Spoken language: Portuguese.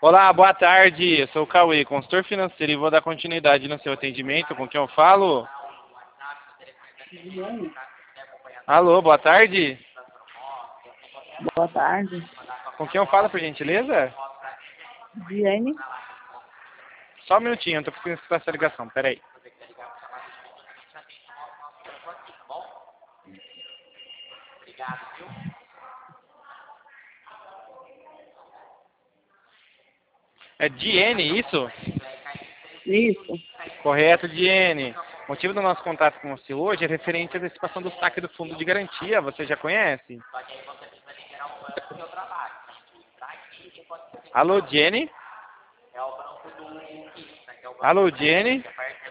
Olá, boa tarde. Eu sou o Cauê, consultor financeiro e vou dar continuidade no seu atendimento. Com quem eu falo? Diane, Alô, boa tarde. boa tarde. Com quem eu falo, por gentileza? Diane, Só um minutinho, eu tô conseguindo escutar essa ligação. Peraí. É Diene, isso? isso. Correto, Diene. O motivo do nosso contato com você hoje é referente à antecipação do saque do fundo de garantia. Você já conhece? Alô, Jenny? Alô, Jenny?